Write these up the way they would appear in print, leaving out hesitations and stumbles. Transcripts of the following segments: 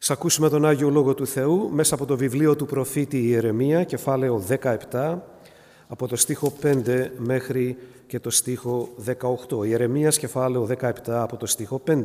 Ακούσουμε τον Άγιο Λόγο του Θεού μέσα από το βιβλίο του προφήτη Ιερεμία, κεφάλαιο 17, από το στίχο 5 μέχρι και το στίχο 18. Ιερεμίας, κεφάλαιο 17, από το στίχο 5.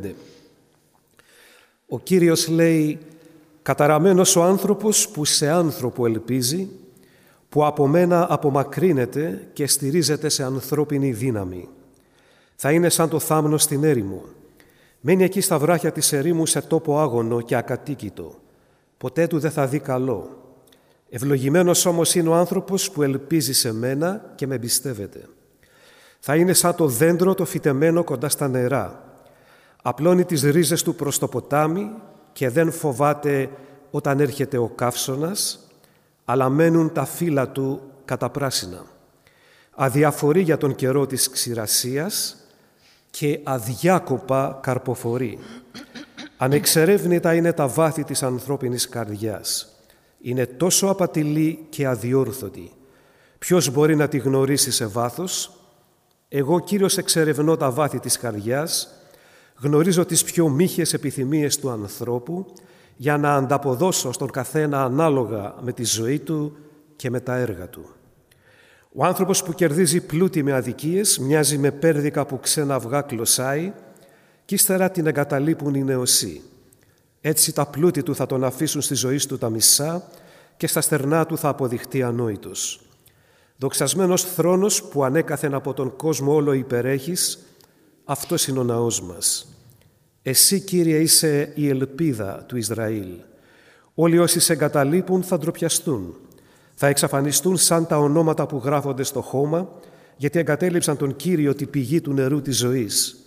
Ο Κύριος λέει: «Καταραμένος ο άνθρωπος που σε άνθρωπο ελπίζει, που από μένα απομακρύνεται και στηρίζεται σε ανθρώπινη δύναμη. Θα είναι σαν το θάμνο στην έρημο. Μένει εκεί στα βράχια της ερήμου σε τόπο άγωνο και ακατοίκητο. Ποτέ του δεν θα δει καλό. Ευλογημένος όμως είναι ο άνθρωπος που ελπίζει σε μένα και με εμπιστεύεται. Θα είναι σαν το δέντρο το φυτεμένο κοντά στα νερά. Απλώνει τις ρίζες του προς το ποτάμι και δεν φοβάται όταν έρχεται ο καύσωνας, αλλά μένουν τα φύλλα του καταπράσινα. Αδιαφορεί για τον καιρό της ξηρασίας και αδιάκοπα καρποφορεί. Ανεξερεύνητα είναι τα βάθη της ανθρώπινης καρδιάς. Είναι τόσο απατηλή και αδιόρθωτη. Ποιος μπορεί να τη γνωρίσει σε βάθος? Εγώ, Κύριος, εξερευνώ τα βάθη της καρδιάς, γνωρίζω τις πιο μύχιες επιθυμίες του ανθρώπου, για να ανταποδώσω στον καθένα ανάλογα με τη ζωή του και με τα έργα του. Ο άνθρωπος που κερδίζει πλούτη με αδικίες μοιάζει με πέρδικα που ξένα αυγά κλωσάει και ύστερα την εγκαταλείπουν οι νεοσοί. Έτσι τα πλούτη του θα τον αφήσουν στη ζωή του τα μισά και στα στερνά του θα αποδειχτεί ανόητος. Δοξασμένος θρόνος που ανέκαθεν από τον κόσμο όλο υπερέχεις, αυτός είναι ο ναός μας. Εσύ, Κύριε, είσαι η ελπίδα του Ισραήλ. Όλοι όσοι σε εγκαταλείπουν θα ντροπιαστούν. Θα εξαφανιστούν σαν τα ονόματα που γράφονται στο χώμα, γιατί εγκατέλειψαν τον Κύριο, τη πηγή του νερού της ζωής.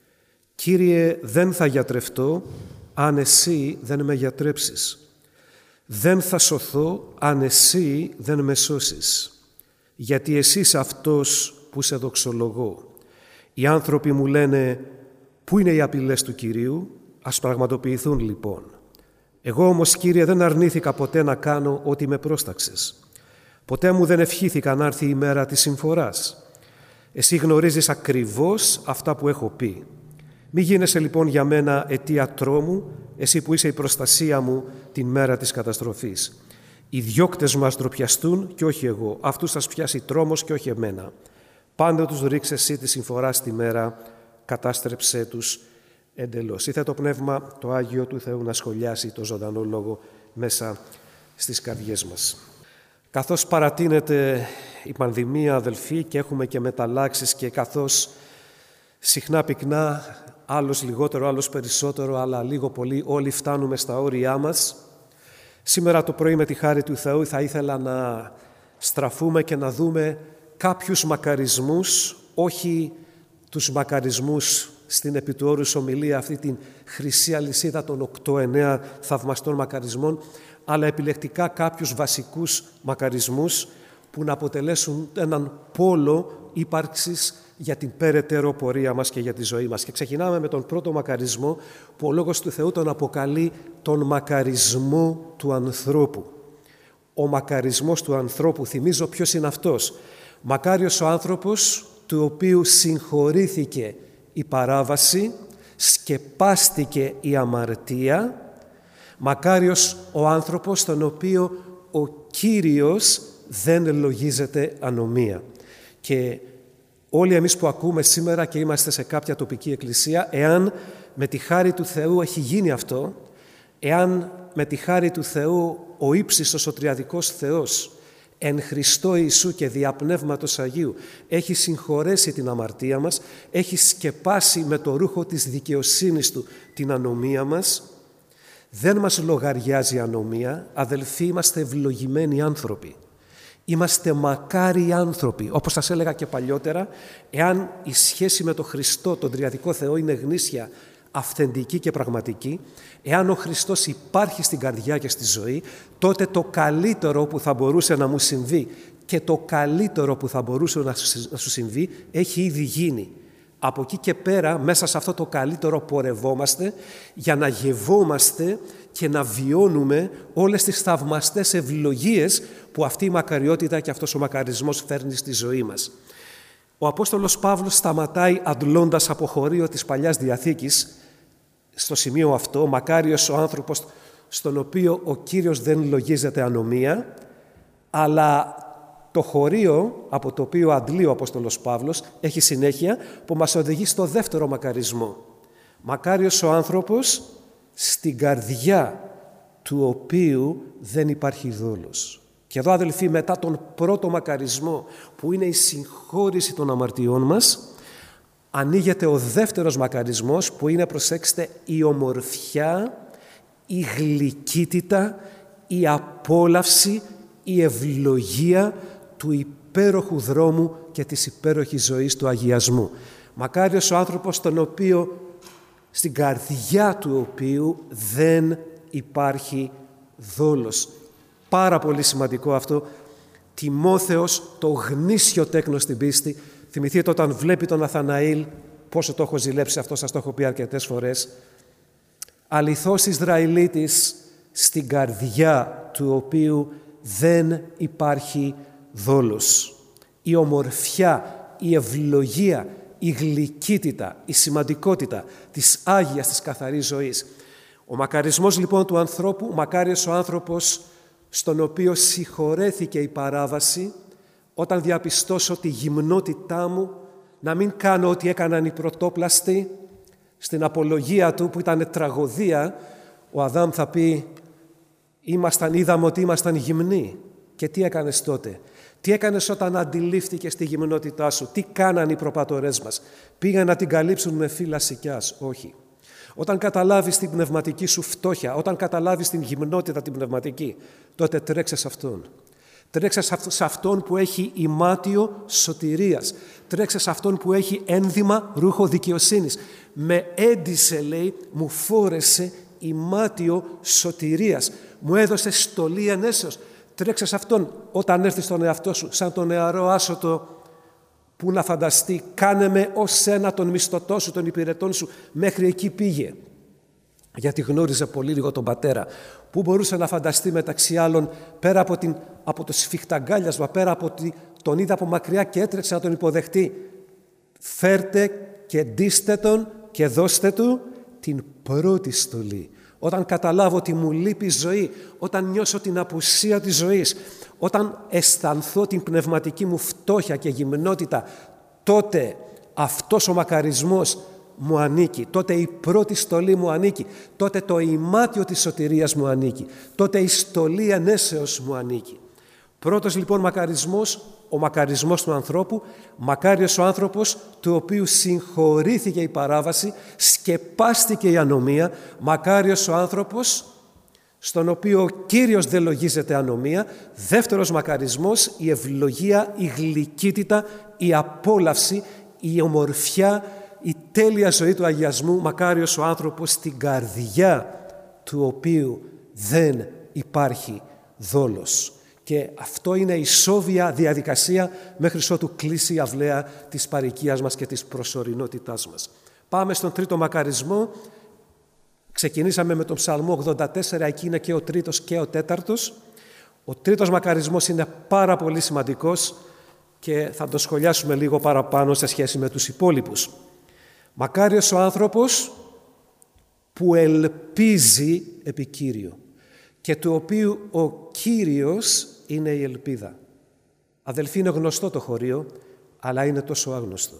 Κύριε, δεν θα γιατρευτώ αν εσύ δεν με γιατρέψεις. Δεν θα σωθώ αν εσύ δεν με σώσεις. Γιατί εσύ είσαι αυτός που σε δοξολογώ. Οι άνθρωποι μου λένε: πού είναι οι απειλές του Κυρίου? Ας πραγματοποιηθούν λοιπόν. Εγώ όμως, Κύριε, δεν αρνήθηκα ποτέ να κάνω ό,τι με πρόσταξες. Ποτέ μου δεν ευχήθηκα να έρθει η μέρα της συμφοράς. Εσύ γνωρίζεις ακριβώς αυτά που έχω πει. Μη γίνεσαι λοιπόν για μένα αιτία τρόμου, εσύ που είσαι η προστασία μου την μέρα της καταστροφής. Οι διώκτες μας ντροπιαστούν και όχι εγώ. Αυτούς θα πιάσει τρόμος και όχι εμένα. Πάντα τους ρίξε εσύ τη συμφορά στη μέρα, κατάστρεψέ τους εντελώς. Ήθε το Πνεύμα το Άγιο του Θεού να σχολιάσει το ζωντανό λόγο μέσα στις καρδιές μας. Καθώς παρατείνεται η πανδημία, αδελφοί, και έχουμε και μεταλλάξεις, και καθώς συχνά πυκνά, άλλος λιγότερο, άλλος περισσότερο, αλλά λίγο πολύ όλοι φτάνουμε στα όρια μας, σήμερα το πρωί με τη χάρη του Θεού θα ήθελα να στραφούμε και να δούμε κάποιους μακαρισμούς, όχι τους μακαρισμούς στην επί του όρους ομιλία, αυτή την χρυσή αλυσίδα των 8-9 θαυμαστών μακαρισμών, αλλά επιλεκτικά κάποιους βασικούς μακαρισμούς που να αποτελέσουν έναν πόλο ύπαρξης για την περαιτέρω πορεία μας και για τη ζωή μας. Και ξεκινάμε με τον πρώτο μακαρισμό που ο Λόγος του Θεού τον αποκαλεί τον μακαρισμό του ανθρώπου. Ο μακαρισμός του ανθρώπου, θυμίζω ποιος είναι αυτός. Μακάριος ο άνθρωπος του οποίου συγχωρήθηκε η παράβαση, σκεπάστηκε η αμαρτία. Μακάριος ο άνθρωπος τον οποίο ο Κύριος δεν λογίζεται ανομία. Και όλοι εμείς που ακούμε σήμερα και είμαστε σε κάποια τοπική εκκλησία, εάν με τη χάρη του Θεού έχει γίνει αυτό, εάν με τη χάρη του Θεού ο ύψιστος ο τριαδικός Θεός εν Χριστώ Ιησού και δια Πνεύματος Αγίου έχει συγχωρέσει την αμαρτία μας, έχει σκεπάσει με το ρούχο της δικαιοσύνης Του την ανομία μας, δεν μας λογαριάζει ανομία. Αδελφοί, είμαστε ευλογημένοι άνθρωποι. Είμαστε μακάριοι άνθρωποι. Όπως σας έλεγα και παλιότερα, εάν η σχέση με τον Χριστό, τον τριαδικό Θεό, είναι γνήσια, αυθεντική και πραγματική, εάν ο Χριστός υπάρχει στην καρδιά και στη ζωή, τότε το καλύτερο που θα μπορούσε να μου συμβεί και το καλύτερο που θα μπορούσε να σου συμβεί έχει ήδη γίνει. Από εκεί και πέρα, μέσα σε αυτό το καλύτερο πορευόμαστε για να γευόμαστε και να βιώνουμε όλες τις θαυμαστές ευλογίες που αυτή η μακαριότητα και αυτός ο μακαρισμός φέρνει στη ζωή μας. Ο Απόστολος Παύλος σταματάει αντλώντας από χωρίο της Παλιάς Διαθήκης στο σημείο αυτό: μακάριος ο άνθρωπος στον οποίο ο Κύριος δεν λογίζεται ανομία, αλλά το χωρίο από το οποίο αντλεί ο Απόστολος Παύλος έχει συνέχεια που μας οδηγεί στο δεύτερο μακαρισμό. Μακάριος ο άνθρωπος στην καρδιά του οποίου δεν υπάρχει δόλος. Και εδώ, αδελφοί, μετά τον πρώτο μακαρισμό που είναι η συγχώρηση των αμαρτιών μας, ανοίγεται ο δεύτερος μακαρισμός που είναι, προσέξτε, η ομορφιά, η γλυκύτητα, η απόλαυση, η ευλογία του υπέροχου δρόμου και της υπέροχης ζωής του αγιασμού. Μακάριος ο άνθρωπος στην καρδιά του οποίου δεν υπάρχει δόλος. Πάρα πολύ σημαντικό αυτό. Τιμόθεος, το γνήσιο τέκνος στην πίστη. Θυμηθείτε όταν βλέπει τον Ναθαναήλ, πόσο το έχω ζηλέψει αυτό, σας το έχω πει αρκετές φορές. Αληθώς Ισραηλίτης, στην καρδιά του οποίου δεν υπάρχει δόλος. Η ομορφιά, η ευλογία, η γλυκύτητα, η σημαντικότητα της Άγιας, της καθαρής ζωής. Ο μακαρισμός λοιπόν του ανθρώπου, μακάριος ο άνθρωπος στον οποίο συγχωρέθηκε η παράβαση, όταν διαπιστώσω τη γυμνότητά μου, να μην κάνω ό,τι έκαναν οι πρωτόπλαστοι. Στην απολογία του που ήταν τραγωδία, ο Αδάμ θα πει είδαμε ότι ήμασταν γυμνοί. Και τι έκανες τότε? Τι έκανες όταν αντιλήφθηκες τη γυμνότητά σου? Τι κάναν οι προπατορές μας? Πήγαν να την καλύψουν με φύλλα σικιάς? Όχι. Όταν καταλάβεις την πνευματική σου φτώχεια, όταν καταλάβεις την γυμνότητα την πνευματική, τότε τρέξε σε Αυτόν. Τρέξε σε Αυτόν που έχει ημάτιο σωτηρίας. Τρέξε σε Αυτόν που έχει ένδυμα ρούχο δικαιοσύνης. Με έντισε, λέει, μου φόρεσε ημάτιο σωτηρίας. Μου έδωσε στολή ενέσεως. Τρέξε σε Αυτόν όταν έρθει στον εαυτό σου, σαν τον νεαρό άσωτο που να φανταστεί. Κάνε με ως ένα τον μισθωτό σου, τον υπηρετών σου. Μέχρι εκεί πήγε. Γιατί γνώριζε πολύ λίγο τον πατέρα. Πού μπορούσε να φανταστεί μεταξύ άλλων, πέρα από το σφιχταγκάλιασμα, πέρα από ότι τον είδε από μακριά και έτρεξε να τον υποδεχτεί. Φέρτε και ντύστε τον και δώστε του την πρώτη στολή. Όταν καταλάβω ότι μου λείπει η ζωή, όταν νιώσω την απουσία της ζωής, όταν αισθανθώ την πνευματική μου φτώχεια και γυμνότητα, τότε αυτός ο μακαρισμός μου ανήκει, τότε η πρώτη στολή μου ανήκει, τότε το ημάτιο της σωτηρίας μου ανήκει, τότε η στολή ενέσεως μου ανήκει. Πρώτος λοιπόν μακαρισμός, ο μακαρισμός του ανθρώπου, μακάριος ο άνθρωπος του οποίου συγχωρήθηκε η παράβαση, σκεπάστηκε η ανομία, μακάριος ο άνθρωπος στον οποίο ο Κύριος δεν λογίζεται ανομία. Δεύτερος μακαρισμός, η ευλογία, η γλυκύτητα, η απόλαυση, η ομορφιά, η τέλεια ζωή του αγιασμού, μακάριος ο άνθρωπος στην καρδιά του οποίου δεν υπάρχει δόλος. Και αυτό είναι η σόβια διαδικασία μέχρι ότου κλείσει η αυλαία της παροικίας μας και της προσωρινότητάς μας. Πάμε στον τρίτο μακαρισμό. Ξεκινήσαμε με τον Ψαλμό 84, εκεί είναι και ο τρίτος και ο τέταρτος. Ο τρίτος μακαρισμός είναι πάρα πολύ σημαντικός και θα το σχολιάσουμε λίγο παραπάνω σε σχέση με τους υπόλοιπους. Μακάριος ο άνθρωπος που ελπίζει επί Κύριο και του οποίου ο Κύριος είναι η ελπίδα. Αδελφοί, είναι γνωστό το χωρίο, αλλά είναι τόσο άγνωστο.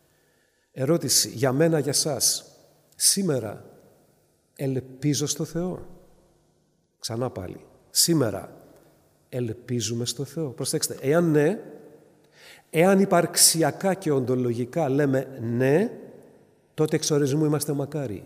Ερώτηση για μένα, για σας. Σήμερα ελπίζω στο Θεό? Ξανά πάλι. Σήμερα ελπίζουμε στο Θεό? Προσέξτε, εάν ναι, εάν υπαρξιακά και οντολογικά λέμε ναι, τότε εξ ορισμού είμαστε μακάριοι.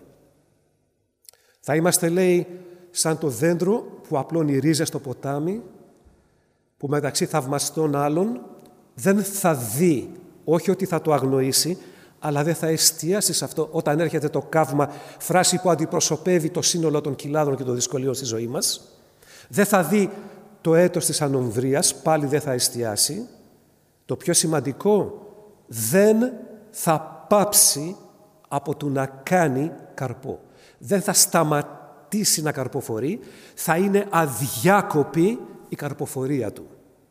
Θα είμαστε, λέει, σαν το δέντρο που απλώνει ρίζες στο ποτάμι, που μεταξύ θαυμαστών άλλων δεν θα δει, όχι ότι θα το αγνοήσει, αλλά δεν θα εστιάσει σε αυτό όταν έρχεται το καύμα, φράση που αντιπροσωπεύει το σύνολο των κοιλάδων και των δυσκολίων στη ζωή μας. Δεν θα δει το έτος της ανομβρίας, πάλι δεν θα εστιάσει. Το πιο σημαντικό, δεν θα πάψει από το να κάνει καρπό. Δεν θα σταματήσει να καρποφορεί, θα είναι αδιάκοπη η καρποφορία του.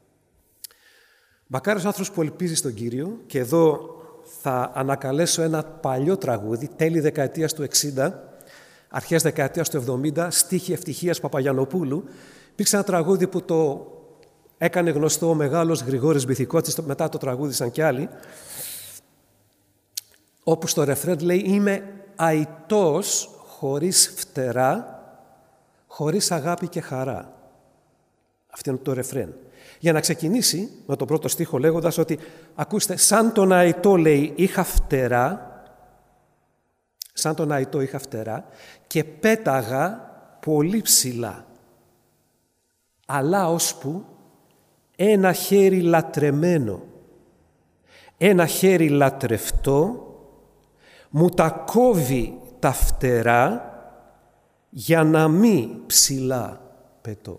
Μακάριος άνθρωπος που ελπίζει στον Κύριο, και εδώ θα ανακαλέσω ένα παλιό τραγούδι, τέλη δεκαετίας του 60, αρχές δεκαετίας του 70, στίχη Ευτυχίας Παπαγιαννοπούλου. Υπήρξε ένα τραγούδι που το έκανε γνωστό ο μεγάλος Γρηγόρης Μπιθικότσης, μετά το τραγούδισαν κι άλλοι, όπου στο ρεφρέν λέει «Είμαι αητός χωρίς φτερά, χωρίς αγάπη και χαρά». Αυτό είναι το ρεφρέν. Για να ξεκινήσει με το πρώτο στίχο λέγοντας ότι ακούστε, σαν τον αητό λέει είχα φτερά, σαν τον αητό είχα φτερά και πέταγα πολύ ψηλά. Αλλά ώσπου ένα χέρι λατρεμένο, ένα χέρι λατρευτό μου τα κόβει τα φτερά για να μη ψηλά πετώ.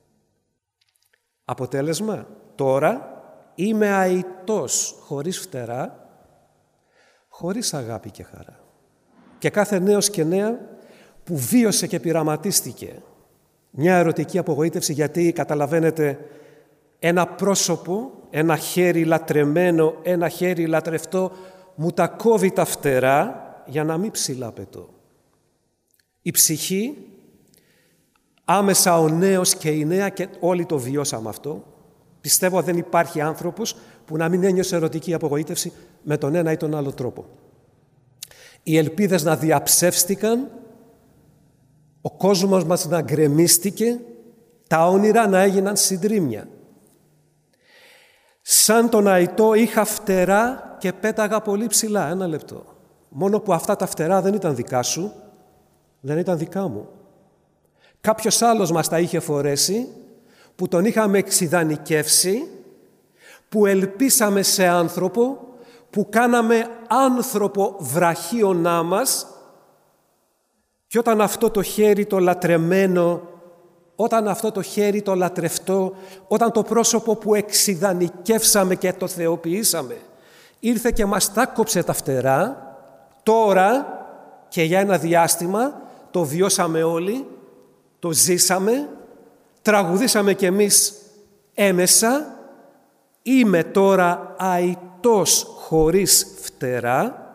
Αποτέλεσμα, τώρα είμαι αητός χωρίς φτερά, χωρίς αγάπη και χαρά. Και κάθε νέος και νέα που βίωσε και πειραματίστηκε μια ερωτική απογοήτευση, γιατί καταλαβαίνετε ένα πρόσωπο, ένα χέρι λατρεμένο, ένα χέρι λατρευτό μου τα κόβει τα φτερά για να μην ψηλά πετώ. Η ψυχή, άμεσα ο νέος και η νέα, και όλοι το βιώσαμε αυτό. Πιστεύω δεν υπάρχει άνθρωπος που να μην ένιωσε ερωτική απογοήτευση με τον ένα ή τον άλλο τρόπο. Οι ελπίδες να διαψεύστηκαν, ο κόσμος μας να γκρεμίστηκε, τα όνειρα να έγιναν συντρίμμια. Σαν τον αητό είχα φτερά και πέταγα πολύ ψηλά. Ένα λεπτό. Μόνο που αυτά τα φτερά δεν ήταν δικά σου, δεν ήταν δικά μου. Κάποιος άλλος μας τα είχε φορέσει, που τον είχαμε εξιδανικεύσει, που ελπίσαμε σε άνθρωπο, που κάναμε άνθρωπο βραχίωνά μας, και όταν αυτό το χέρι το λατρεμένο, όταν αυτό το χέρι το λατρευτό, όταν το πρόσωπο που εξιδανικεύσαμε και το θεοποιήσαμε ήρθε και μας τα κόψε τα φτερά, τώρα και για ένα διάστημα το βιώσαμε όλοι, το ζήσαμε, τραγουδήσαμε κι εμείς έμεσα, είμαι τώρα αητός χωρίς φτερά,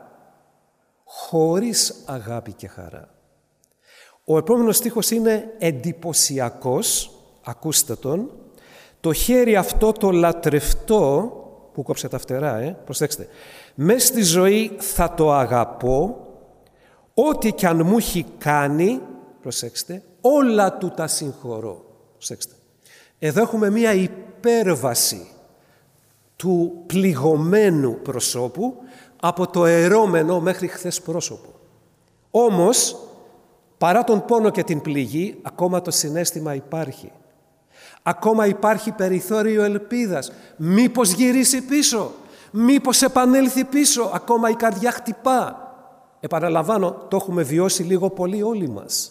χωρίς αγάπη και χαρά. Ο επόμενος στίχος είναι εντυπωσιακός, ακούστε τον. Το χέρι αυτό το λατρευτό, που κόψε τα φτερά, προσέξτε, μες στη ζωή θα το αγαπώ, ό,τι κι αν μου έχει κάνει, προσέξτε, όλα του τα συγχωρώ. Προσέξτε. Εδώ έχουμε μία υπέρβαση του πληγωμένου προσώπου από το ερώμενο μέχρι χθες πρόσωπο. Όμως, παρά τον πόνο και την πληγή, ακόμα το συναίσθημα υπάρχει. Ακόμα υπάρχει περιθώριο ελπίδας. Μήπως γυρίσει πίσω, μήπως επανέλθει πίσω, ακόμα η καρδιά χτυπά. Επαναλαμβάνω, το έχουμε βιώσει λίγο πολύ όλοι μας.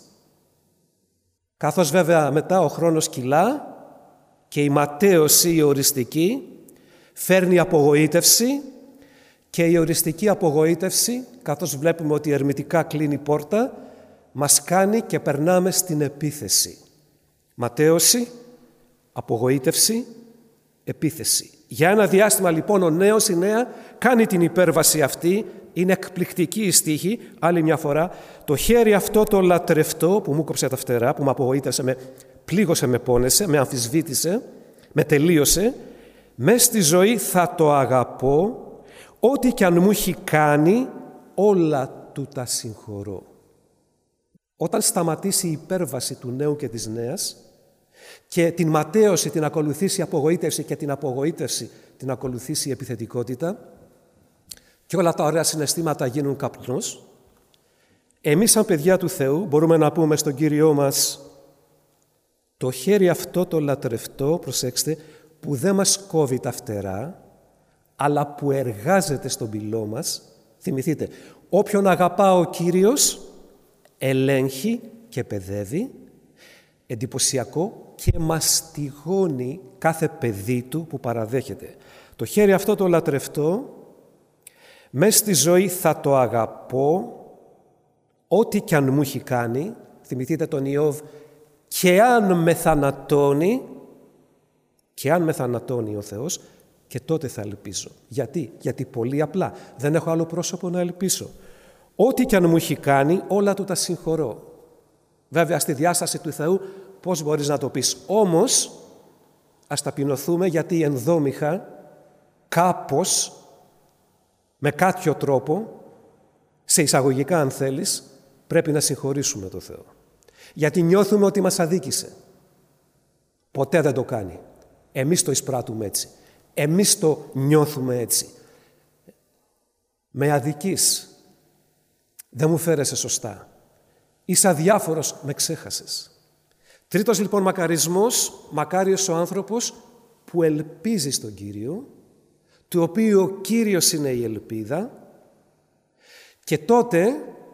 Καθώς βέβαια μετά ο χρόνος κυλά και η ματαίωση η οριστική φέρνει απογοήτευση, και η οριστική απογοήτευση, καθώς βλέπουμε ότι ερμητικά κλείνει η πόρτα, μας κάνει και περνάμε στην επίθεση. Ματαίωση, απογοήτευση, επίθεση. Για ένα διάστημα λοιπόν ο νέος, η νέα, κάνει την υπέρβαση αυτή, είναι εκπληκτική η στίχη, άλλη μια φορά, το χέρι αυτό το λατρευτό που μου κόψε τα φτερά, που με απογοήτευσε, με πλήγωσε, με πόνεσε, με αμφισβήτησε, με τελείωσε, μες στη ζωή θα το αγαπώ, ό,τι κι αν μου έχει κάνει, όλα του τα συγχωρώ. Όταν σταματήσει η υπέρβαση του νέου και της νέας και την ματαίωση την ακολουθήσει η απογοήτευση και την απογοήτευση την ακολουθήσει η επιθετικότητα και όλα τα ωραία συναισθήματα γίνουν καπνός, εμείς σαν παιδιά του Θεού μπορούμε να πούμε στον Κύριό μας το χέρι αυτό το λατρευτό, προσέξτε, που δεν μας κόβει τα φτερά αλλά που εργάζεται στον πυλό μας. Θυμηθείτε, όποιον αγαπά ο Κύριος ελέγχει και παιδεύει, εντυπωσιακό, και μαστιγώνει κάθε παιδί του που παραδέχεται. Το χέρι αυτό το λατρευτό, μες στη ζωή θα το αγαπώ, ό,τι κι αν μου έχει κάνει. Θυμηθείτε τον Ιώβ, και αν με θανατώνει, ο Θεός, και τότε θα ελπίζω. Γιατί πολύ απλά, δεν έχω άλλο πρόσωπο να ελπίσω. Ό,τι κι αν μου έχει κάνει, όλα του τα συγχωρώ. Βέβαια, στη διάσταση του Θεού πώς μπορείς να το πεις. Όμως, ας ταπεινωθούμε, γιατί ενδόμηχα κάπως, με κάποιο τρόπο, σε εισαγωγικά αν θέλεις, πρέπει να συγχωρήσουμε τον Θεό. Γιατί νιώθουμε ότι μας αδίκησε. Ποτέ δεν το κάνει. Εμείς το εισπράττουμε έτσι. Εμείς το νιώθουμε έτσι. Με αδικείς. Δεν μου φέρεσαι σωστά. Είσαι αδιάφορος, με ξέχασες. Τρίτος λοιπόν μακαρισμός, μακάριος ο άνθρωπος που ελπίζει στον Κύριο, του οποίου ο Κύριος είναι η ελπίδα, και τότε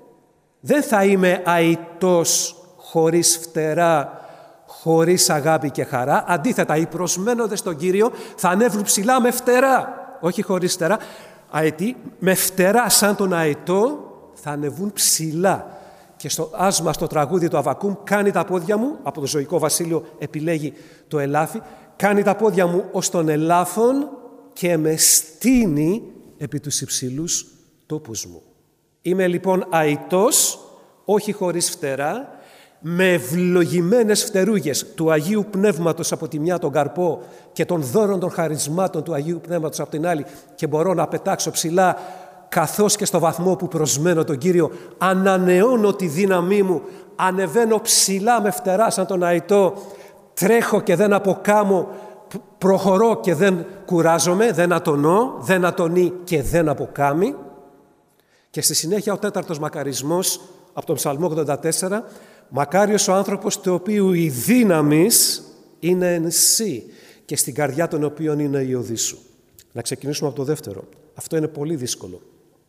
δεν θα είμαι αητός, χωρίς φτερά, χωρίς αγάπη και χαρά. Αντίθετα, οι προσμένοντες στον Κύριο θα ανέβουν ψηλά με φτερά, όχι χωρίς φτερά. Αετοί, με φτερά σαν τον αετό, θα ανεβούν ψηλά. Και στο άσμα, στο τραγούδι του Αββακούμ, κάνει τα πόδια μου, από το ζωικό βασίλειο επιλέγει το ελάφι, κάνει τα πόδια μου ως των ελάφων και με στείνει επί τους υψηλούς τόπους μου. Είμαι λοιπόν αητός, όχι χωρίς φτερά, με ευλογημένες φτερούγες του Αγίου Πνεύματος από τη μια τον καρπό και των δώρων των χαρισμάτων του Αγίου Πνεύματος από την άλλη, και μπορώ να πετάξω ψηλά, καθώς και στο βαθμό που προσμένω τον Κύριο ανανεώνω τη δύναμή μου, ανεβαίνω ψηλά με φτερά σαν τον αητό, τρέχω και δεν αποκάμω, προχωρώ και δεν κουράζομαι, δεν ατονώ, δεν ατονεί και δεν αποκάμει. Και στη συνέχεια ο τέταρτος μακαρισμός από τον Ψαλμό 84, μακάριος ο άνθρωπος του οποίου η δύναμις είναι εν σύ και στην καρδιά των οποίων είναι η οδή σου. Να ξεκινήσουμε από το δεύτερο. Αυτό είναι πολύ δύσκολο,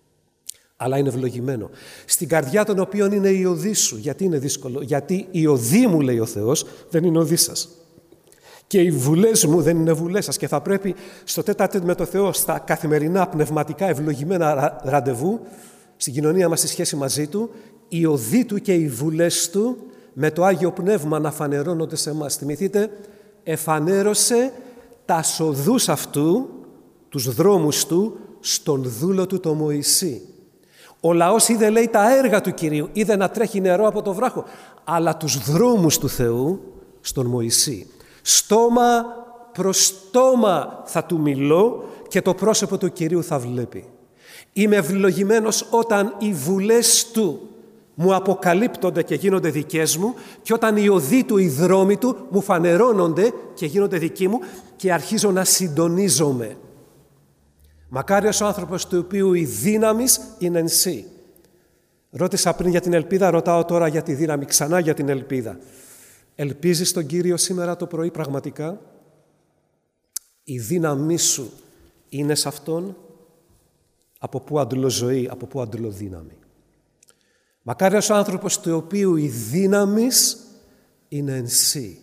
αλλά είναι ευλογημένο. Στην καρδιά των οποίων είναι η οδή σου. Γιατί είναι δύσκολο? Γιατί η οδή μου, λέει ο Θεός, δεν είναι οδή σας. Και οι βουλές μου δεν είναι βουλές σας. Και θα πρέπει στο τέταρτο με το Θεό, στα καθημερινά πνευματικά ευλογημένα ραντεβού, στην κοινωνία μας, στη σχέση μαζί Του, η οδή Του και οι βουλές Του με το Άγιο Πνεύμα να φανερώνονται σε εμάς. Θυμηθείτε, εφανέρωσε τα οδούς αυτού, τους δρόμους Του, στον δούλο Του το Μωυσή. Ο λαός είδε, λέει, τα έργα του Κυρίου, είδε να τρέχει νερό από το βράχο, αλλά τους δρόμους του Θεού στον Μωυσή. Στόμα προς στόμα θα του μιλώ και το πρόσωπο του Κυρίου θα βλέπει. Είμαι ευλογημένος όταν οι βουλές Του μου αποκαλύπτονται και γίνονται δικές μου, και όταν οι οδοί Του, οι δρόμοι Του μου φανερώνονται και γίνονται δικοί μου και αρχίζω να συντονίζομαι. Μακάριος ο άνθρωπος του οποίου η δύναμις είναι εν σύ. Ρώτησα πριν για την ελπίδα, ρωτάω τώρα για τη δύναμη, ξανά για την ελπίδα. Ελπίζεις τον Κύριο σήμερα το πρωί πραγματικά? Η δύναμή σου είναι σε Αυτόν? Από πού αντλώ ζωή, από πού αντλώ δύναμη? Μακάριος ο άνθρωπος του οποίου η δύναμις είναι εν σύ.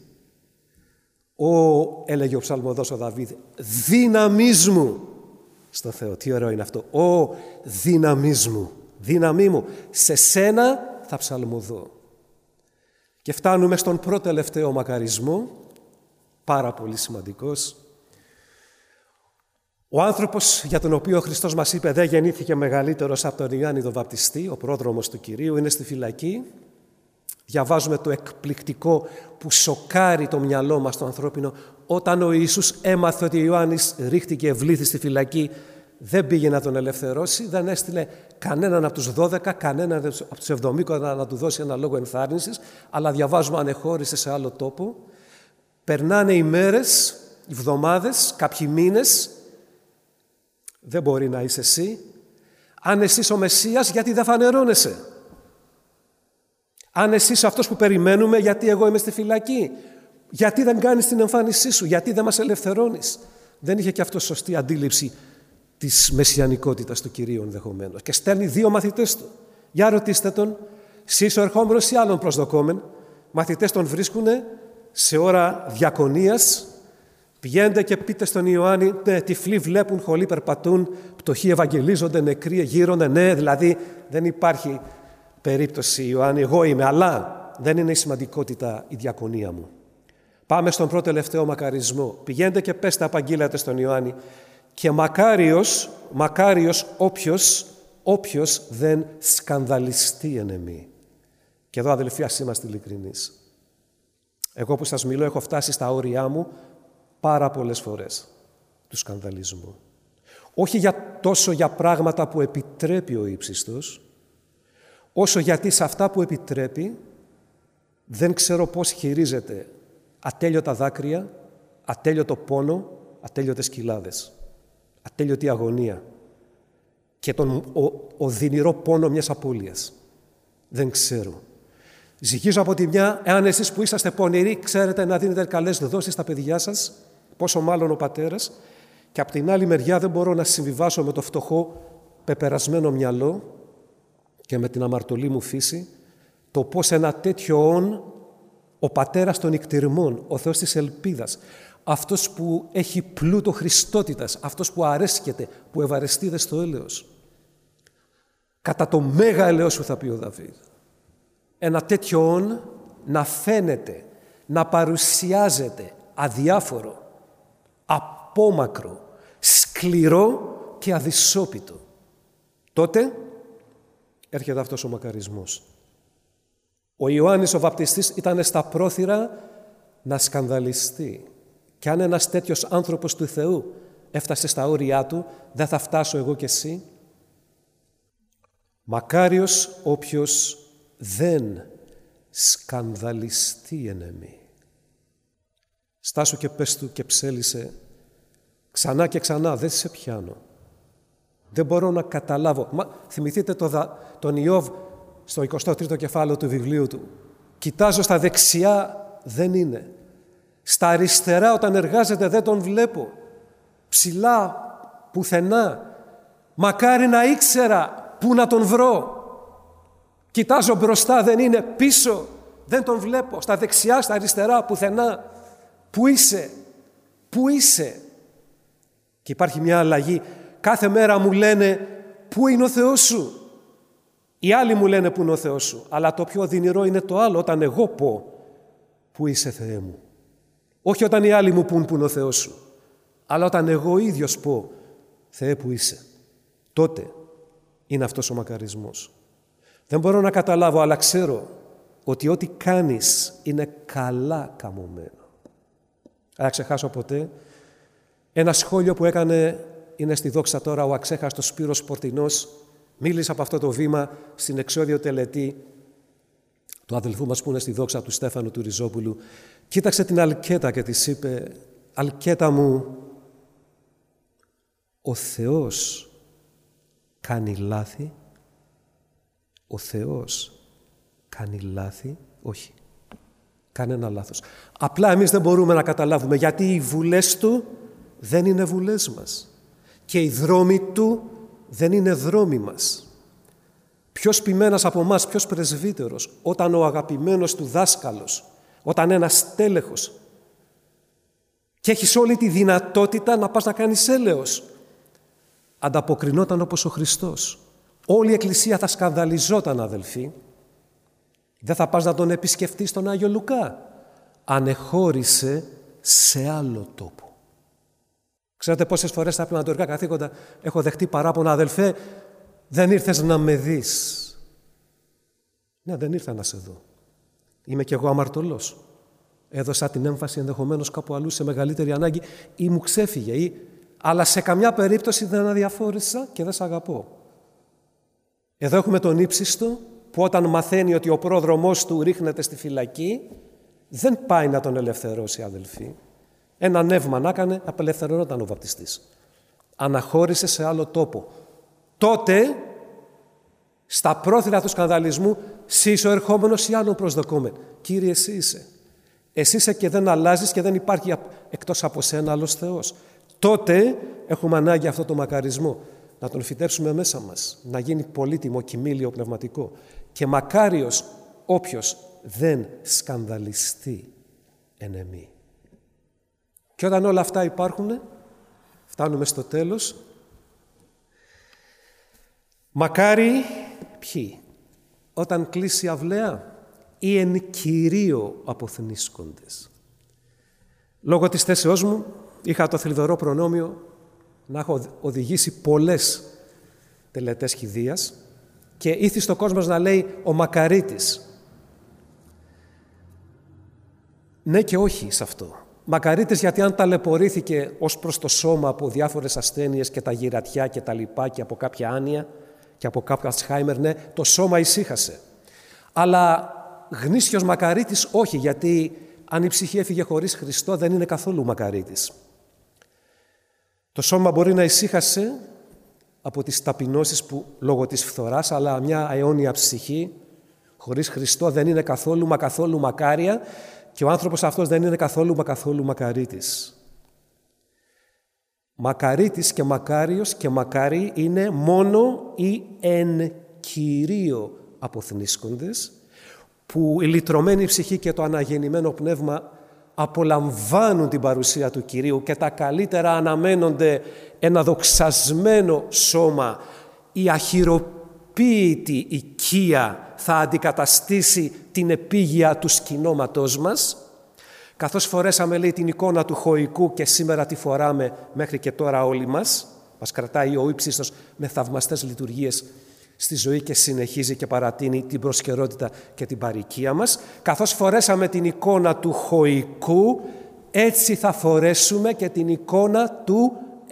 Έλεγε ο ψαλμοδός ο Δαβίδ, δύναμής μου στο Θεό. Τι ωραίο είναι αυτό. Δύναμής μου, δύναμή μου, σε σένα θα ψαλμοδώ. Και φτάνουμε στον πρώτο τελευταίο μακαρισμό, πάρα πολύ σημαντικός. Ο άνθρωπος για τον οποίο ο Χριστός μας είπε δεν γεννήθηκε μεγαλύτερος από τον Ιωάννη τον Βαπτιστή, ο πρόδρομος του Κυρίου, είναι στη φυλακή. Διαβάζουμε το εκπληκτικό που σοκάρει το μυαλό μας το ανθρώπινο. Όταν ο Ιησούς έμαθε ότι ο Ιωάννης ρίχτηκε ευλήθη στη φυλακή, δεν πήγε να τον ελευθερώσει, δεν έστειλε κανέναν από τους 12, κανέναν από τους 70 να του δώσει ένα λόγο ενθάρρυνσης, αλλά διαβάζουμε ανεχώρησε σε άλλο τόπο. Περνάνε οι μέρες, οι εβδομάδες, κάποιοι μήνες. Δεν μπορεί να είσαι εσύ. Αν εσύ είσαι ο Μεσσίας, γιατί δεν φανερώνεσαι? Αν εσύ είσαι αυτός που περιμένουμε, γιατί εγώ είμαι στη φυλακή? Γιατί δεν κάνεις την εμφάνισή σου? Γιατί δεν μας ελευθερώνεις? Δεν είχε και αυτό σωστή αντίληψη της μεσιανικότητας του Κυρίου ενδεχομένως. Και στέλνει 2 μαθητές του. Για ρωτήστε τον, σεις ο ερχόμενος ή άλλον προσδοκόμεν? Μαθητές τον βρίσκουνε σε ώρα διακονίας. Πηγαίνετε και πείτε στον Ιωάννη, ναι, τυφλοί βλέπουν, χωλοί περπατούν, πτωχοί ευαγγελίζονται, νεκροί γύρονται. Ναι, δηλαδή δεν υπάρχει περίπτωση, Ιωάννη, εγώ είμαι, αλλά δεν είναι η σημαντικότητα η διακονία μου. Πάμε στον πρώτο τελευταίο μακαρισμό. Πηγαίνετε και πέστε, απαγγείλατε στον Ιωάννη, και μακάριος όποιος δεν σκανδαλιστεί εν εμεί. Και εδώ, αδελφοί, ας είμαστε ειλικρινείς. Εγώ που σας μιλώ έχω φτάσει στα όρια μου πάρα πολλές φορές του σκανδαλισμού. Όχι τόσο για πράγματα που επιτρέπει ο ύψιστος, όσο γιατί σε αυτά που επιτρέπει δεν ξέρω πώς χειρίζεται ατέλειωτα δάκρυα, ατέλειωτο πόνο, ατέλειωτες κοιλάδες, ατέλειωτη αγωνία και τον οδυνηρό πόνο μιας απώλειας. Δεν ξέρω. Ζυγίζω από τη μια, εάν εσείς που είσαστε πονηροί ξέρετε να δίνετε καλές δόσεις στα παιδιά σας, πόσο μάλλον ο πατέρας, και από την άλλη μεριά δεν μπορώ να συμβιβάσω με το φτωχό πεπερασμένο μυαλό και με την αμαρτωλή μου φύση το πώς ένα τέτοιο όν ο πατέρας των νικτυρμών, ο Θεός της ελπίδας, αυτός που έχει πλούτο χριστότητας, αυτός που αρέσκεται, που ευαρεστείδε στο έλεος, κατά το μέγα έλεος σου, θα πει ο Δαβίδ, ένα τέτοιο όν να φαίνεται, να παρουσιάζεται αδιάφορο, απόμακρο, σκληρό και αδυσόπιτο. Τότε έρχεται αυτός ο μακαρισμός. Ο Ιωάννης ο Βαπτιστής ήταν στα πρόθυρα να σκανδαλιστεί. Και αν ένας τέτοιος άνθρωπος του Θεού έφτασε στα όρια του, δεν θα φτάσω εγώ και εσύ. Μακάριος όποιος δεν σκανδαλιστεί εν εμεί. Στάσου και πες του και ψέλισε ξανά και ξανά, δεν σε πιάνω. Δεν μπορώ να καταλάβω. Θυμηθείτε τον Ιώβ στο 23ο κεφάλαιο του βιβλίου του. Κοιτάζω στα δεξιά, δεν είναι. Στα αριστερά όταν εργάζεται δεν τον βλέπω. Ψηλά, πουθενά. Μακάρι να ήξερα πού να τον βρω. Κοιτάζω μπροστά, δεν είναι. Πίσω, δεν τον βλέπω. Στα δεξιά, στα αριστερά, πουθενά. Πού είσαι, πού είσαι. Και υπάρχει μια αλλαγή. Κάθε μέρα μου λένε πού είναι ο Θεός σου. Οι άλλοι μου λένε πού είναι ο Θεός σου. Αλλά το πιο οδυνηρό είναι το άλλο, όταν εγώ πω πού είσαι Θεέ μου. Όχι όταν οι άλλοι μου πούν πού είναι ο Θεός σου. Αλλά όταν εγώ ίδιος πω Θεέ που είσαι. Τότε είναι αυτός ο μακαρισμός. Δεν μπορώ να καταλάβω, αλλά ξέρω ότι ό,τι κάνεις είναι καλά καμωμένο. Αλλά ξεχάσω ποτέ ένα σχόλιο που έκανε, είναι στη δόξα τώρα, ο αξέχαστος Σπύρος Πορτινός. Μίλησε από αυτό το βήμα στην εξώδιο τελετή του αδελφού μας που είναι στη δόξα του Στέφανου του Ριζόπουλου. Κοίταξε την Αλκέτα και της είπε, Αλκέτα μου, ο Θεός κάνει λάθη. Ο Θεός κάνει λάθη. Όχι. Κανένα λάθος. Απλά εμείς δεν μπορούμε να καταλάβουμε γιατί οι βουλές του δεν είναι βουλές μας και οι δρόμοι του δεν είναι δρόμοι μας. Ποιος ποιμένας από εμάς, ποιος πρεσβύτερος, όταν ο αγαπημένος του δάσκαλος, όταν ένας τέλεχος και έχεις όλη τη δυνατότητα να πας να κάνεις έλεος, ανταποκρινόταν όπως ο Χριστός. Όλη η Εκκλησία θα σκανδαλιζόταν, αδελφοί. Δεν θα πας να τον επισκεφτείς τον Άγιο Λουκά. Ανεχώρησε σε άλλο τόπο. Ξέρετε πόσες φορές στα πνευματορικά καθήκοντα έχω δεχτεί παράπονα, αδελφέ, δεν ήρθες να με δεις. Ναι, δεν ήρθα να σε δω. Είμαι κι εγώ αμαρτωλός. Έδωσα την έμφαση ενδεχομένως κάπου αλλού σε μεγαλύτερη ανάγκη ή μου ξέφυγε, αλλά σε καμιά περίπτωση δεν αδιαφόρησα και δεν σ' αγαπώ. Εδώ έχουμε τον ύψιστο που όταν μαθαίνει ότι ο πρόδρομός του ρίχνεται στη φυλακή, δεν πάει να τον ελευθερώσει, αδελφοί. Ένα νεύμα να έκανε, απελευθερωνόταν ο βαπτιστής. Αναχώρησε σε άλλο τόπο. Τότε, στα πρόθυρα του σκανδαλισμού, εσύ είσαι ο ερχόμενος ή άλλον προσδοκόμενο. Κύριε, εσύ είσαι. Εσύ είσαι και δεν αλλάζεις και δεν υπάρχει εκτός από σένα άλλος Θεός. Τότε έχουμε ανάγκη αυτό το μακαρισμό. Να τον φυτέψουμε μέσα μας. Να γίνει πολύτιμο κοιμήλιο πνευματικό. Και μακάριος όποιος δεν σκανδαλιστεί εν εμεί. Και όταν όλα αυτά υπάρχουν, φτάνουμε στο τέλος. Μακάρι ποιοι, όταν κλείσει η αυλαία ή εν κυρίω αποθνίσκοντες. Λόγω της θέσεώς μου είχα το θλιβερό προνόμιο να έχω οδηγήσει πολλές τελετές κηδείας και ήθιστε ο κόσμος να λέει ο μακαρίτης. Ναι και όχι σε αυτό. Μακαρίτης γιατί αν ταλαιπωρήθηκε ως προς το σώμα από διάφορες ασθένειες και τα γυρατιά και τα λοιπά και από κάποια άνοια και από κάποιο Αλτσχάιμερ, ναι, το σώμα ησύχασε. Αλλά γνήσιος μακαρίτης όχι, γιατί αν η ψυχή έφυγε χωρίς Χριστό δεν είναι καθόλου μακαρίτης. Το σώμα μπορεί να ησύχασε από τις ταπεινώσεις που λόγω της φθοράς, αλλά μια αιώνια ψυχή χωρίς Χριστό δεν είναι καθόλου μα καθόλου μακάρια και ο άνθρωπος αυτός δεν είναι καθόλου μα καθόλου μακαρίτης. Μακαρίτης και μακάριος και μακάρι είναι μόνο οι εν κυρίω αποθνίσκοντες, που η λυτρωμένη ψυχή και το αναγεννημένο πνεύμα απολαμβάνουν την παρουσία του Κυρίου και τα καλύτερα αναμένονται ένα δοξασμένο σώμα. Η αχυροποίητη οικία θα αντικαταστήσει την επίγεια του σκηνώματός μας. Καθώς φορέσαμε, λέει, την εικόνα του χωικού και σήμερα τη φοράμε μέχρι και τώρα όλοι μας, μας κρατάει ο ύψιστος με θαυμαστές λειτουργίες στη ζωή και συνεχίζει και παρατείνει την προσκαιρότητα και την παροικία μας. Καθώς φορέσαμε την εικόνα του χωικού, έτσι θα φορέσουμε και την εικόνα του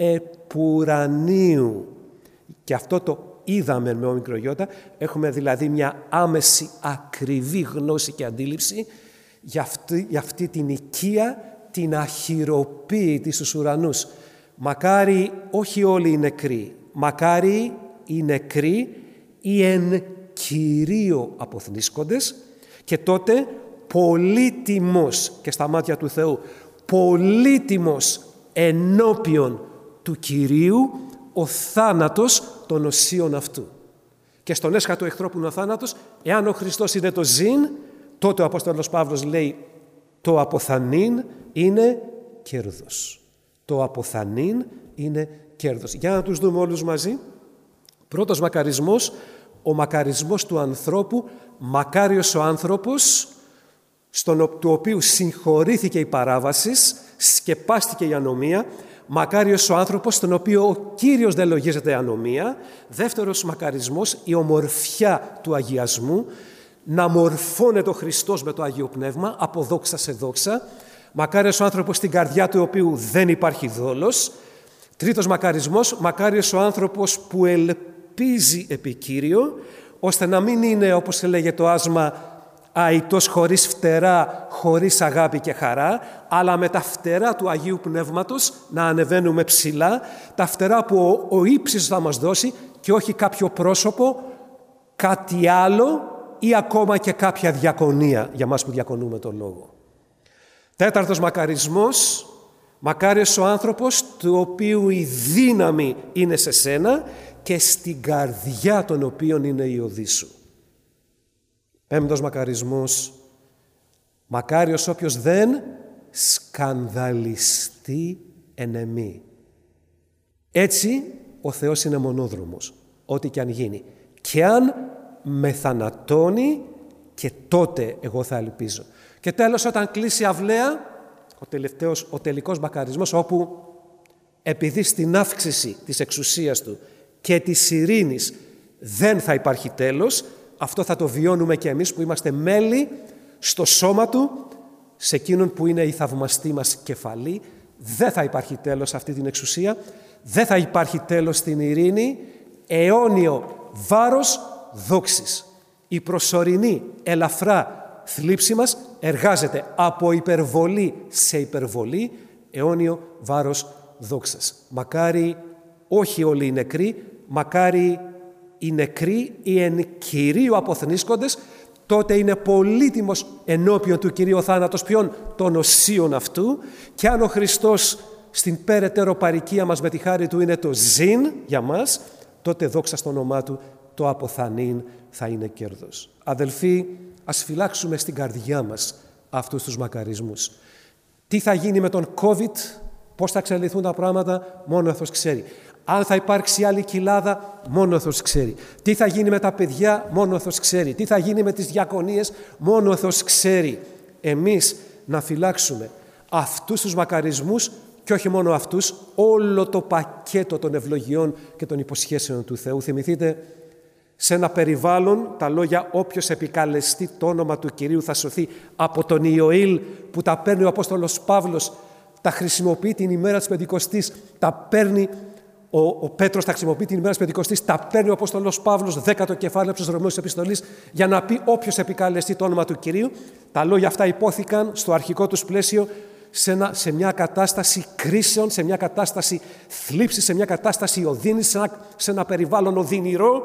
επουρανίου. Και αυτό το είδαμε με όμικρο γιώτα. Έχουμε δηλαδή μια άμεση ακριβή γνώση και αντίληψη για αυτή την οικία, την αχυροποίητη στους ουρανούς. Μακάρι όχι όλοι οι νεκροί, μακάρι οι νεκροί οι εν κυρίω αποθνίσκοντες και τότε πολύτιμος και στα μάτια του Θεού, πολύτιμος ενώπιον του Κυρίου ο θάνατος των οσίων αυτού. Και στον έσχατο εχθρό που είναι ο θάνατος, εάν ο Χριστός είναι το ζήν, τότε ο Απόστολος Παύλος λέει το αποθανήν είναι κέρδος. Το αποθανήν είναι κέρδος. Για να τους δούμε όλους μαζί. Πρώτος μακαρισμός, ο μακαρισμός του ανθρώπου, μακάριος ο άνθρωπος, του οποίου συγχωρήθηκε η παράβαση, σκεπάστηκε η ανομία, μακάριος ο άνθρωπος, στον οποίο ο Κύριος δεν λογίζεται ανομία. Δεύτερος μακαρισμός, η ομορφιά του αγιασμού, να μορφώνεται ο Χριστός με το Άγιο Πνεύμα, από δόξα σε δόξα. Μακάριος ο άνθρωπος στην καρδιά του οποίου δεν υπάρχει δόλος. Τρίτος μακαρισμός, μακάριος ο άνθρωπος που ελπίζει επί Κύριο, ώστε να μην είναι, όπως έλεγε το άσμα, αητός χωρίς φτερά, χωρίς αγάπη και χαρά, αλλά με τα φτερά του Αγίου Πνεύματος να ανεβαίνουμε ψηλά, τα φτερά που ο ύψιστος θα μας δώσει και όχι κάποιο πρόσωπο, κάτι άλλο ή ακόμα και κάποια διακονία για μας που διακονούμε τον Λόγο. Τέταρτος μακαρισμός, μακάριος ο άνθρωπος του οποίου η δύναμη είναι σε σένα και στην καρδιά των οποίων είναι η οδή σου. Πέμπτος μακαρισμός, μακάριος όποιος δεν σκανδαλιστεί εν εμή. Έτσι ο Θεός είναι μονόδρομος, ό,τι και αν γίνει. Και αν με θανατώνει και τότε εγώ θα ελπίζω. Και τέλος, όταν κλείσει αυλαία, ο τελικός μακαρισμός, όπου επειδή στην αύξηση της εξουσίας του και της ειρήνης δεν θα υπάρχει τέλος, αυτό θα το βιώνουμε και εμείς που είμαστε μέλη στο σώμα του, σε εκείνον που είναι η θαυμαστή μας κεφαλή. Δεν θα υπάρχει τέλος σε αυτή την εξουσία, δεν θα υπάρχει τέλος στην ειρήνη, αιώνιο βάρος δόξης. Η προσωρινή ελαφρά θλίψη μας εργάζεται από υπερβολή σε υπερβολή, αιώνιο βάρος δόξας. Μακάρι όχι όλοι οι νεκροί, μακάρι οι νεκροί, οι εν κυρίω αποθνίσκοντες, τότε είναι πολύτιμος ενώπιον του Κυρίου θάνατος ποιον των οσίων αυτού, και αν ο Χριστός στην περαιτέρω παροικία μας με τη χάρη του είναι το ζήν για μας, τότε δόξα στο όνομά του το αποθανήν θα είναι κέρδος. Αδελφοί, ας φυλάξουμε στην καρδιά μας αυτούς τους μακαρισμούς. Τι θα γίνει με τον COVID, πώς θα εξελιχθούν τα πράγματα, μόνο ο Θεός ξέρει. Αν θα υπάρξει άλλη κοιλάδα, μόνο ο Θεός ξέρει. Τι θα γίνει με τα παιδιά, μόνο ο Θεός ξέρει. Τι θα γίνει με τις διακονίες, μόνο ο Θεός ξέρει. Εμείς να φυλάξουμε αυτούς τους μακαρισμούς και όχι μόνο αυτούς, όλο το πακέτο των ευλογιών και των υποσχέσεων του Θεού. Θυμηθείτε Σε ένα περιβάλλον, τα λόγια «όποιος επικαλεστεί το όνομα του Κυρίου θα σωθεί» από τον Ιωήλ που τα παίρνει ο Απόστολος Παύλος, τα χρησιμοποιεί την ημέρα της Πεντηκοστής, τα παίρνει ο Πέτρος, τα χρησιμοποιεί την ημέρα της Πεντηκοστής, τα παίρνει ο Απόστολος Παύλος, 10ο κεφάλαιο στους Ρωμαίους της Επιστολής, για να πει όποιος επικαλεστεί το όνομα του Κυρίου. Τα λόγια αυτά υπόθηκαν στο αρχικό τους πλαίσιο σε μια κατάσταση κρίσεων, σε μια κατάσταση θλίψης, σε μια κατάσταση οδύνης, σε ένα περιβάλλον οδυνηρό,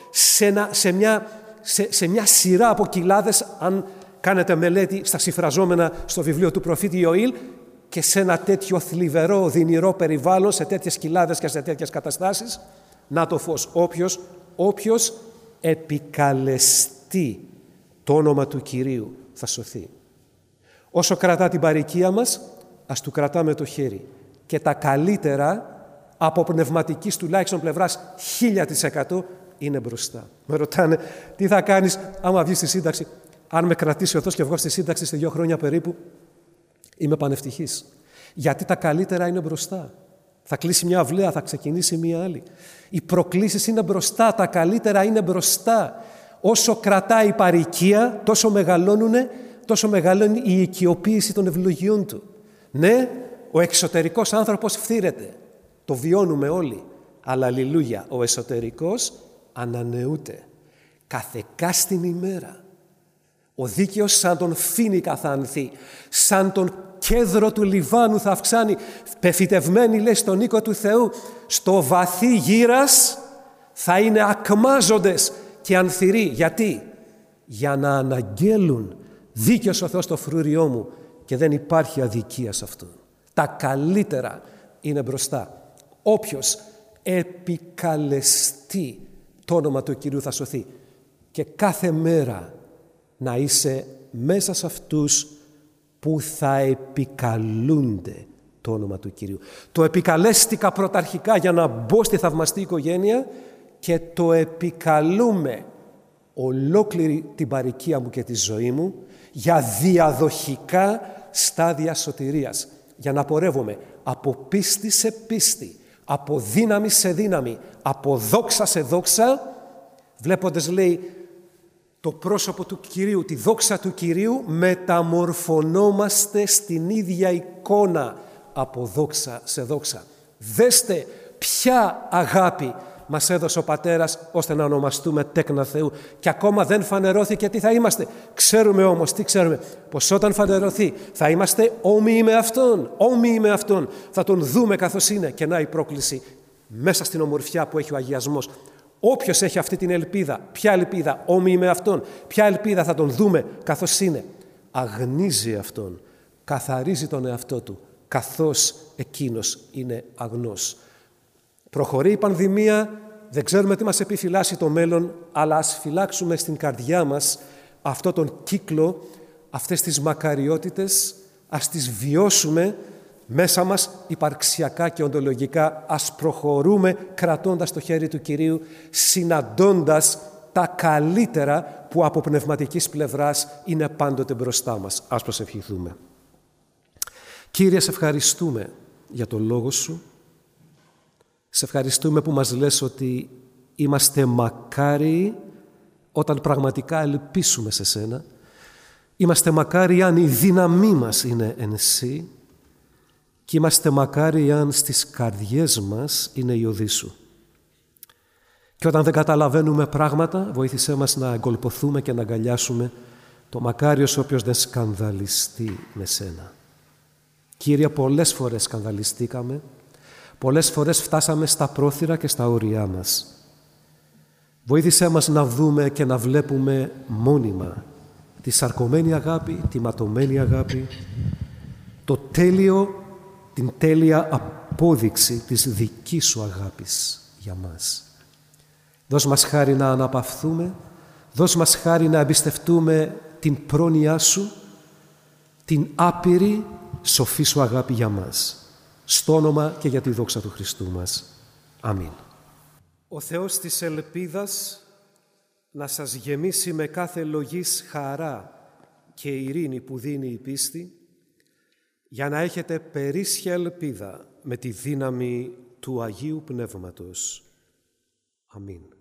σε μια σειρά από κοιλάδες, αν κάνετε μελέτη στα συμφραζόμενα στο βιβλίο του προφήτη Ιωήλ, και σε ένα τέτοιο θλιβερό, οδυνηρό περιβάλλον, σε τέτοιες κοιλάδες και σε τέτοιες καταστάσεις, να το φως. Όποιος επικαλεστεί το όνομα του Κυρίου θα σωθεί. Όσο κρατά την παροικία μας, ας του κρατάμε το χέρι. Και τα καλύτερα, από πνευματικής τουλάχιστον πλευράς, 1000% είναι μπροστά. Με ρωτάνε, τι θα κάνεις άμα βγεις στη σύνταξη? Αν με κρατήσει ο Θεός και βγω στη σύνταξη σε 2 χρόνια περίπου, είμαι πανευτυχής. Γιατί τα καλύτερα είναι μπροστά. Θα κλείσει μια αυλαία, θα ξεκινήσει μια άλλη. Οι προκλήσεις είναι μπροστά, τα καλύτερα είναι μπροστά. Όσο κρατάει η παροικία, τόσο μεγαλώνει η οικειοποίηση των ευλογιών του. Ναι, ο εξωτερικός άνθρωπος φθήρεται. Το βιώνουμε όλοι. Αλλά αλληλούια, ο εσωτερικός ανανεούται. Καθεκάστην ημέρα. Ο δίκαιος σαν τον φοίνικα θα ανθεί, σαν τον κέδρο του Λιβάνου θα αυξάνει. Πεφυτευμένοι, λέει, στον οίκο του Θεού, στο βαθύ γύρας θα είναι ακμάζοντες και ανθυροί. Γιατί? Για να αναγγέλουν δίκαιος ο Θεός το φρούριό μου και δεν υπάρχει αδικία σε αυτόν. Τα καλύτερα είναι μπροστά. Όποιος επικαλεστεί το όνομα του Κυρίου θα σωθεί. Και κάθε μέρα να είσαι μέσα σε αυτούς που θα επικαλούνται το όνομα του Κυρίου. Το επικαλέστηκα πρωταρχικά για να μπω στη θαυμαστή οικογένεια και το επικαλούμε ολόκληρη την παροικία μου και τη ζωή μου για διαδοχικά στάδια σωτηρίας. Για να πορεύομαι από πίστη σε πίστη, από δύναμη σε δύναμη, από δόξα σε δόξα, βλέποντας, λέει, το πρόσωπο του Κυρίου, τη δόξα του Κυρίου, μεταμορφωνόμαστε στην ίδια εικόνα από δόξα σε δόξα. Δέστε ποια αγάπη μας έδωσε ο Πατέρας ώστε να ονομαστούμε τέκνα Θεού. Και ακόμα δεν φανερώθηκε τι θα είμαστε. Ξέρουμε όμως, τι ξέρουμε? Πως όταν φανερωθεί θα είμαστε όμοιοι με Αυτόν. Όμοιοι με Αυτόν. Θα Τον δούμε καθώς είναι. Και να η πρόκληση μέσα στην ομορφιά που έχει ο αγιασμός. Όποιος έχει αυτή την ελπίδα, ποια ελπίδα? Όμοιοι με Αυτόν. Ποια ελπίδα? Θα Τον δούμε καθώς είναι. Αγνίζει Αυτόν. Καθαρίζει τον εαυτό του καθώς εκείνος είναι αγνός. Προχωρεί η πανδημία, δεν ξέρουμε τι μας επιφυλάσσει το μέλλον, αλλά ας φυλάξουμε στην καρδιά μας αυτό τον κύκλο, αυτές τις μακαριότητες, ας τις βιώσουμε μέσα μας υπαρξιακά και οντολογικά. Ας προχωρούμε κρατώντας το χέρι του Κυρίου, συναντώντας τα καλύτερα που από πνευματικής πλευράς είναι πάντοτε μπροστά μας. Ας προσευχηθούμε. Κύριε, σε ευχαριστούμε για το Λόγο Σου. Σε ευχαριστούμε που μας λες ότι είμαστε μακάριοι όταν πραγματικά ελπίσουμε σε Σένα. Είμαστε μακάριοι αν η δύναμή μας είναι εν Συ και είμαστε μακάριοι αν στις καρδιές μας είναι η οδή Σου. Και όταν δεν καταλαβαίνουμε πράγματα, βοήθησέ μας να εγκολποθούμε και να αγκαλιάσουμε το μακάριος όποιος δεν σκανδαλιστεί με Σένα. Κύριε, πολλές φορές σκανδαλιστήκαμε, πολλές φορές φτάσαμε στα πρόθυρα και στα όρια μας. Βοήθησέ μας να δούμε και να βλέπουμε μόνιμα τη σαρκωμένη αγάπη, τη ματωμένη αγάπη, την τέλεια απόδειξη της δικής Σου αγάπης για μας. Δώσ' μας χάρη να αναπαυθούμε, δώσ' μας χάρη να εμπιστευτούμε την πρόνοιά Σου, την άπειρη σοφή Σου αγάπη για μας. Στο όνομα και για τη δόξα του Χριστού μας. Αμήν. Ο Θεός της ελπίδας να σας γεμίσει με κάθε λογής χαρά και ειρήνη που δίνει η πίστη, για να έχετε περίσσια ελπίδα με τη δύναμη του Αγίου Πνεύματος. Αμήν.